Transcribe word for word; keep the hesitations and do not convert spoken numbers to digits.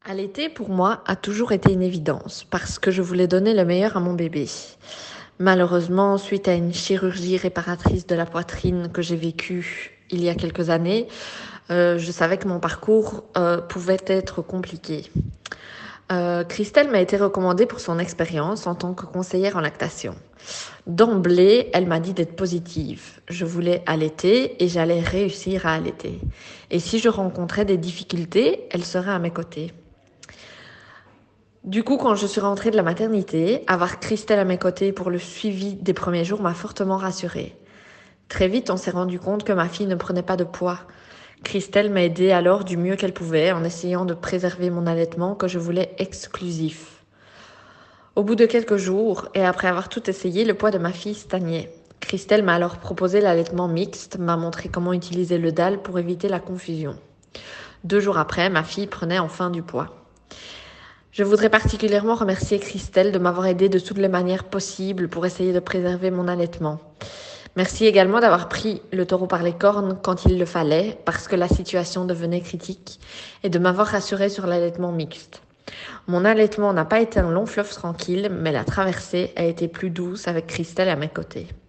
Allaiter, pour moi, a toujours été une évidence parce que je voulais donner le meilleur à mon bébé. Malheureusement, suite à une chirurgie réparatrice de la poitrine que j'ai vécue il y a quelques années, euh, je savais que mon parcours euh, pouvait être compliqué. Euh, Christelle m'a été recommandée pour son expérience en tant que conseillère en lactation. D'emblée, elle m'a dit d'être positive. Je voulais allaiter et j'allais réussir à allaiter. Et si je rencontrais des difficultés, elle serait à mes côtés. Du coup, quand je suis rentrée de la maternité, avoir Christelle à mes côtés pour le suivi des premiers jours m'a fortement rassurée. Très vite, on s'est rendu compte que ma fille ne prenait pas de poids. Christelle m'a aidée alors du mieux qu'elle pouvait en essayant de préserver mon allaitement que je voulais exclusif. Au bout de quelques jours, et après avoir tout essayé, le poids de ma fille stagnait. Christelle m'a alors proposé l'allaitement mixte, m'a montré comment utiliser le D A L pour éviter la confusion. Deux jours après, ma fille prenait enfin du poids. Je voudrais particulièrement remercier Christelle de m'avoir aidée de toutes les manières possibles pour essayer de préserver mon allaitement. Merci également d'avoir pris le taureau par les cornes quand il le fallait, parce que la situation devenait critique, et de m'avoir rassurée sur l'allaitement mixte. Mon allaitement n'a pas été un long fleuve tranquille, mais la traversée a été plus douce avec Christelle à mes côtés.